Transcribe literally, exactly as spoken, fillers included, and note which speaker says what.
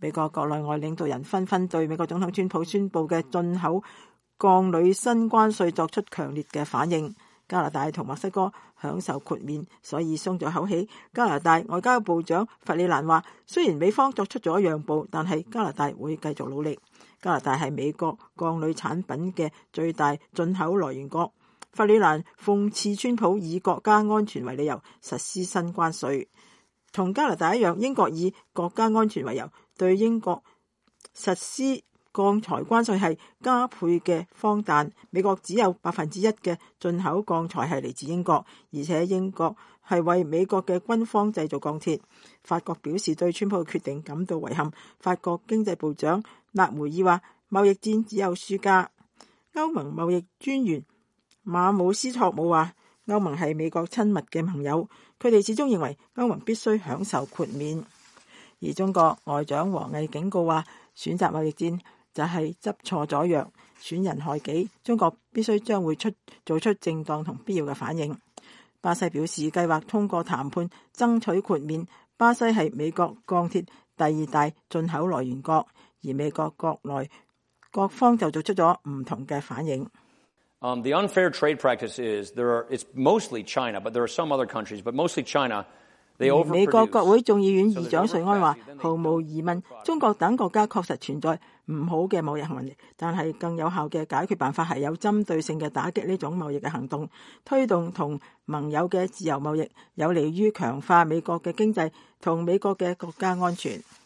Speaker 1: 美國國內外領導人紛紛對美國總統川普宣布嘅進口鋼鋁新關稅作出強烈嘅反應。加拿大同墨西哥享受豁免，所以鬆咗口氣。加拿大外交部長弗里蘭話，雖然美方作出咗讓步，但係加拿大會繼續努力。加拿大係美國鋼鋁產品嘅最大進口來源國。弗里蘭諷刺川普以國家安全為理由實施新關稅。同加拿大一樣，英國以國家安全為由對英國實施鋼材關稅係加倍嘅荒誕。美國只有百分之一嘅進口鋼材係嚟自英國，而且英國係為美國嘅軍方製造鋼鐵。法國表示對川普嘅決定感到遺憾。法國經濟部長納梅爾話，貿易戰只有輸家。歐盟貿易專員馬姆斯托姆話，歐盟係美國親密嘅盟友，佢哋始終認為歐盟必須享受豁免。而中國外長王毅警告話，選擇貿易戰就係執錯咗藥，損人害己。中國必須將會出做出正當同必要嘅反應。巴西表示計劃通過談判爭取豁免。巴西係美國鋼鐵第二大進口來源國，而美國國內各方就做出咗唔同嘅反應。
Speaker 2: Um, the unfair trade practice is there are it's mostly China, but there are some other countries, but mostly China.
Speaker 1: 美國國會眾議院議長瑞安話，毫無疑問，中國等國家確實存在唔好嘅貿易行為，但係更有效嘅解決辦法係有針對性嘅打擊呢種貿易嘅行動，推動同盟友嘅自由貿易，有利於強化美國嘅經濟同美國嘅國家安全。